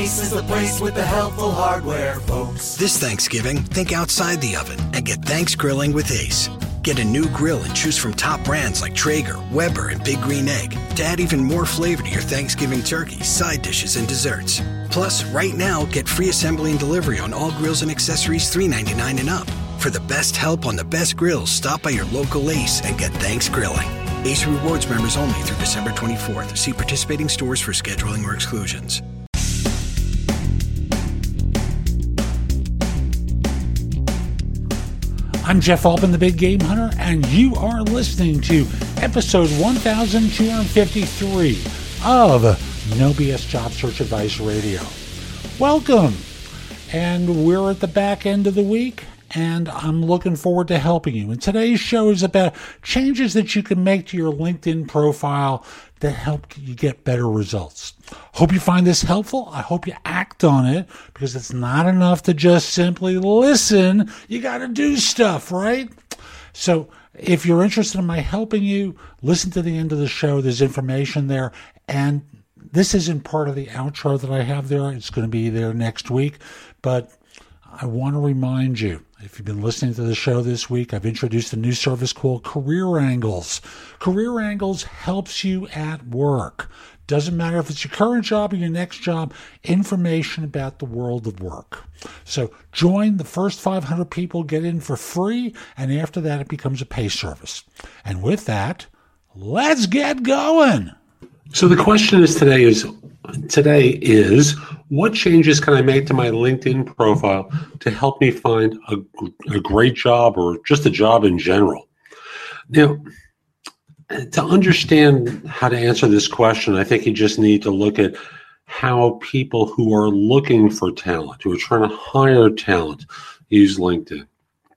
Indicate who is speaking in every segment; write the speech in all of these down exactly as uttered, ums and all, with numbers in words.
Speaker 1: Ace is the place with the helpful hardware, folks.
Speaker 2: This Thanksgiving, think outside the oven and get Thanks Grilling with Ace. Get a new grill and choose from top brands like Traeger, Weber, and Big Green Egg to add even more flavor to your Thanksgiving turkey, side dishes, and desserts. Plus, right now, get free assembly and delivery on all grills and accessories three ninety-nine and up. For the best help on the best grills, stop by your local Ace and get Thanks Grilling. Ace Rewards members only through December twenty-fourth. See participating stores for scheduling or exclusions.
Speaker 3: I'm Jeff Altman, the Big Game Hunter, and you are listening to episode one thousand two hundred fifty-three of No B S Job Search Advice Radio. Welcome, and we're at the back end of the week, and I'm looking forward to helping you. And today's show is about changes that you can make to your LinkedIn profile to help you get better results. Hope you find this helpful. I hope you act on it, because it's not enough to just simply listen. You got to do stuff, right? So if you're interested in my helping you, listen to the end of the show. There's information there. And this isn't part of the outro that I have there. It's going to be there next week. But I want to remind you, if you've been listening to the show this week, I've introduced a new service called Career Angles. Career Angles helps you at work. Doesn't matter if it's your current job or your next job, information about the world of work. So join the first five hundred people, get in for free, and after that it becomes a pay service. And with that, let's get going.
Speaker 4: So the question is today is today is what changes can I make to my LinkedIn profile to help me find a, a great job or just a job in general? Now, to understand how to answer this question, I think you just need to look at how people who are looking for talent, who are trying to hire talent, use LinkedIn.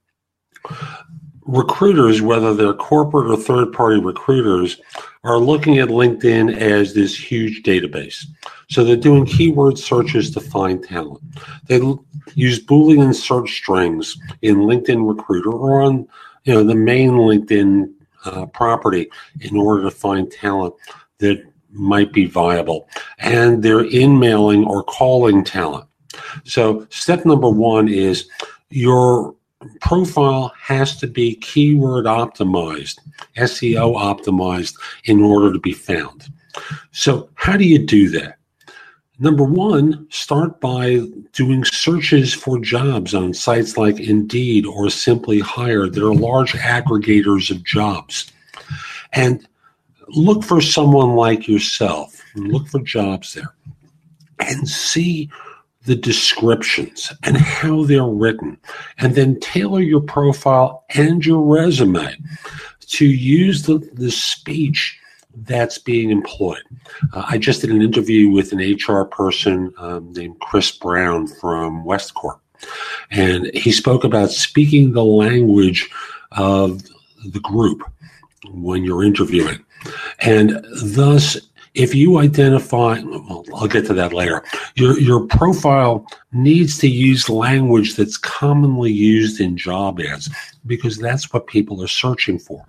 Speaker 4: Recruiters, whether they're corporate or third-party recruiters, are looking at LinkedIn as this huge database. So they're doing keyword searches to find talent. They l- use Boolean search strings in LinkedIn Recruiter or on, you know, the main LinkedIn uh, property in order to find talent that might be viable. And they're in-mailing or calling talent. So step number one is your profile has to be keyword optimized, S E O optimized, in order to be found. So how do you do that? Number one, start by doing searches for jobs on sites like Indeed or Simply Hired. They're large aggregators of jobs. And look for someone like yourself. Look for jobs there. And see the descriptions and how they're written, and then tailor your profile and your resume to use the, the speech that's being employed. Uh, I just did an interview with an H R person um, named Chris Brown from Westcorp, and he spoke about speaking the language of the group when you're interviewing. And thus, if you identify, well, I'll get to that later, your your profile needs to use language that's commonly used in job ads, because that's what people are searching for.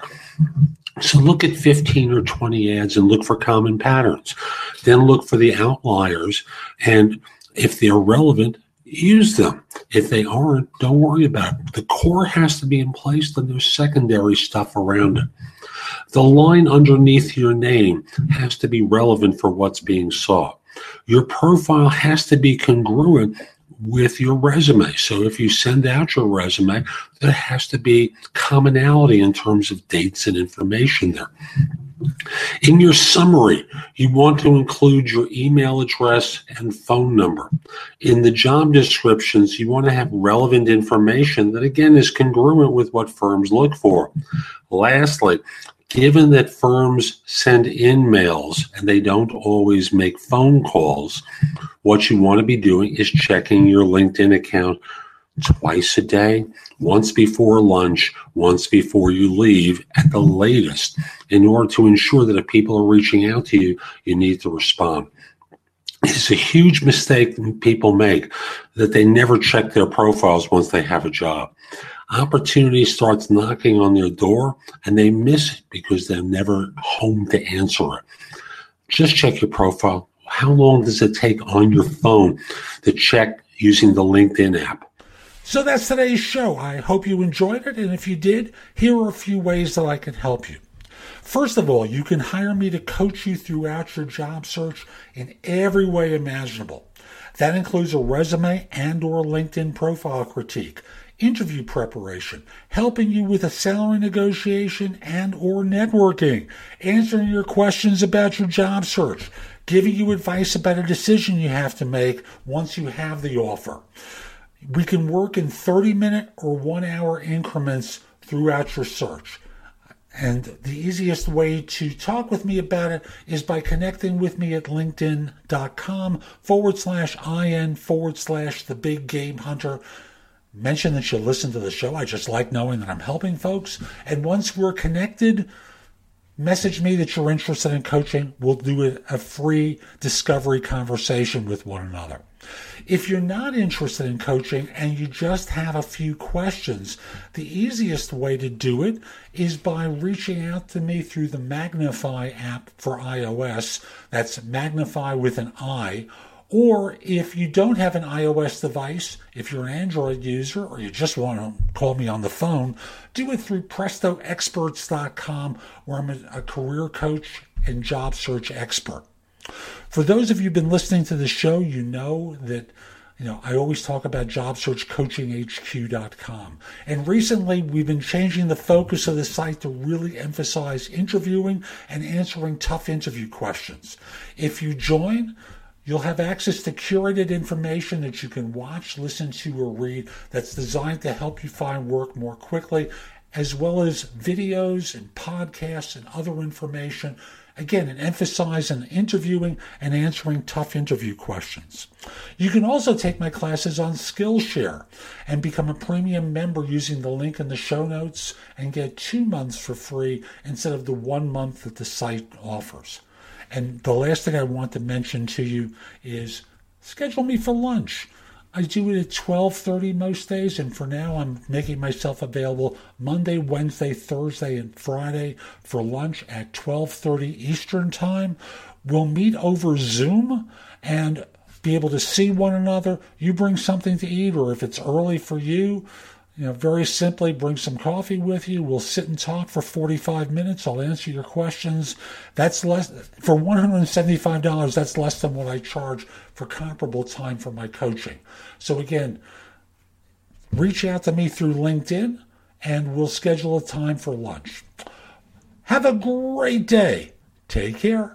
Speaker 4: So look at fifteen or twenty ads and look for common patterns. Then look for the outliers, and if they're relevant, use them. If they aren't, don't worry about it. The core has to be in place, then there's secondary stuff around it. The line underneath your name has to be relevant for what's being sought. Your profile has to be congruent with your resume. So if you send out your resume, there has to be commonality in terms of dates and information there. In your summary, you want to include your email address and phone number. In the job descriptions, you want to have relevant information that, again, is congruent with what firms look for. Lastly, given that firms send in mails and they don't always make phone calls, what you want to be doing is checking your LinkedIn account twice a day, once before lunch, once before you leave at the latest, in order to ensure that if people are reaching out to you, you need to respond. It's a huge mistake that people make, that they never check their profiles once they have a job. Opportunity starts knocking on their door and they miss it because they're never home to answer it. Just check your profile how long does it take on your phone to check using the LinkedIn app?
Speaker 3: So that's today's show. I hope you enjoyed it, and if you did, here are a few ways that I can help you. First of all, you can hire me to coach you throughout your job search in every way imaginable. That includes a resume and or LinkedIn profile critique, interview preparation, helping you with a salary negotiation and or networking, answering your questions about your job search, giving you advice about a decision you have to make once you have the offer. We can work in thirty-minute or one-hour increments throughout your search. And the easiest way to talk with me about it is by connecting with me at linkedin.com forward slash IN forward slash the big game hunter. Mention that you listen to the show. I just like knowing that I'm helping folks. And once we're connected, message me that you're interested in coaching. We'll do a free discovery conversation with one another. If you're not interested in coaching and you just have a few questions, the easiest way to do it is by reaching out to me through the Magnify app for iOS. That's Magnify with an I. Or if you don't have an iOS device, if you're an Android user or you just want to call me on the phone, do it through presto experts dot com, where I'm a, a career coach and job search expert. For those of you who've been listening to the show, you know that you know I always talk about job search coaching H Q dot com. And recently we've been changing the focus of the site to really emphasize interviewing and answering tough interview questions. If you join, you'll have access to curated information that you can watch, listen to, or read that's designed to help you find work more quickly, as well as videos and podcasts and other information. Again, an emphasis on interviewing and answering tough interview questions. You can also take my classes on Skillshare and become a premium member using the link in the show notes and get two months for free instead of the one month that the site offers. And the last thing I want to mention to you is schedule me for lunch. I do it at twelve thirty most days, and for now I'm making myself available Monday, Wednesday, Thursday, and Friday for lunch at twelve thirty Eastern Time. We'll meet over Zoom and be able to see one another. You bring something to eat, or if it's early for you, you know, very simply bring some coffee with you. We'll sit and talk for forty-five minutes. I'll answer your questions. That's less for one hundred seventy-five dollars. That's less than what I charge for comparable time for my coaching. So again, reach out to me through LinkedIn and we'll schedule a time for lunch. Have a great day. Take care.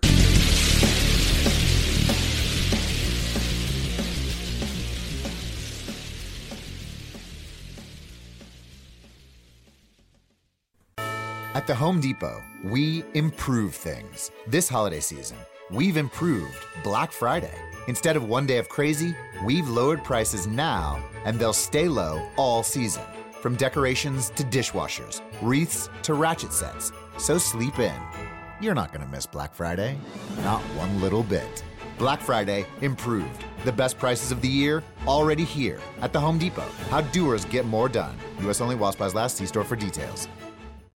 Speaker 5: At the Home Depot, we improve things. This holiday season, we've improved Black Friday. Instead of one day of crazy, we've lowered prices now, and they'll stay low all season. From decorations to dishwashers, wreaths to ratchet sets. So sleep in. You're not going to miss Black Friday. Not one little bit. Black Friday improved. The best prices of the year already here at the Home Depot. How doers get more done. U S only while supplies last. See store for details.